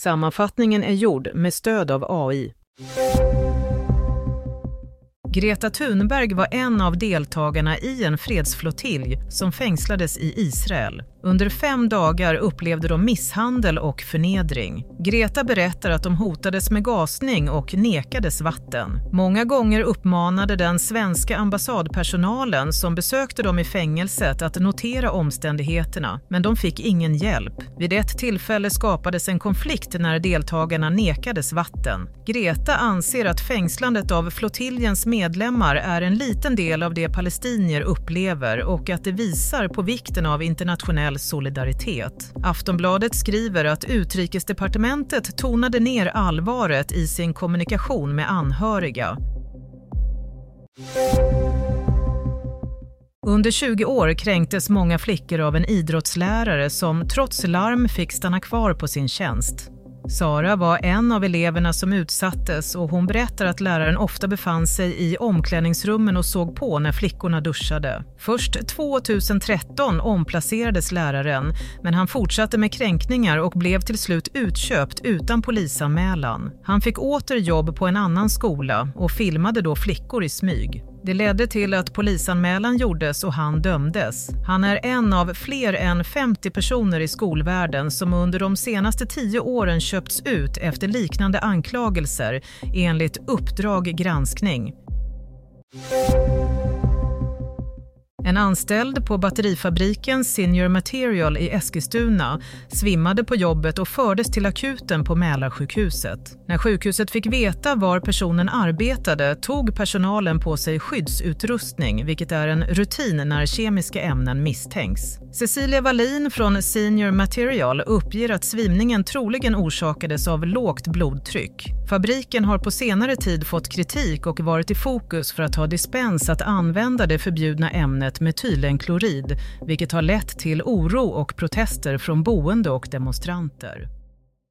Sammanfattningen är gjord med stöd av AI. Greta Thunberg var en av deltagarna i en fredsflottilj som fängslades i Israel. Under 5 dagar upplevde de misshandel och förnedring. Greta berättar att de hotades med gasning och nekades vatten. Många gånger uppmanade den svenska ambassadpersonalen som besökte dem i fängelset att notera omständigheterna, men de fick ingen hjälp. Vid ett tillfälle skapades en konflikt när deltagarna nekades vatten. Greta anser att fängslandet av flottiljens medlemmar är en liten del av det palestinier upplever och att det visar på vikten av internationell solidaritet. Aftonbladet skriver att Utrikesdepartementet tonade ner allvaret i sin kommunikation med anhöriga. Under 20 år kränktes många flickor av en idrottslärare som trots larm fick stanna kvar på sin tjänst. Sara var en av eleverna som utsattes och hon berättar att läraren ofta befann sig i omklädningsrummen och såg på när flickorna duschade. Först 2013 omplacerades läraren, men han fortsatte med kränkningar och blev till slut utköpt utan polisanmälan. Han fick åter jobb på en annan skola och filmade då flickor i smyg. Det ledde till att polisanmälan gjordes och han dömdes. Han är en av fler än 50 personer i skolvärlden som under de senaste 10 åren köpts ut efter liknande anklagelser enligt Uppdrag granskning. En anställd på batterifabriken Senior Material i Eskilstuna svimmade på jobbet och fördes till akuten på Mälarsjukhuset. När sjukhuset fick veta var personen arbetade tog personalen på sig skyddsutrustning, vilket är en rutin när kemiska ämnen misstänks. Cecilia Wallin från Senior Material uppger att svimningen troligen orsakades av lågt blodtryck. Fabriken har på senare tid fått kritik och varit i fokus för att ha dispens att använda det förbjudna ämnet metylenklorid, vilket har lett till oro och protester från boende och demonstranter.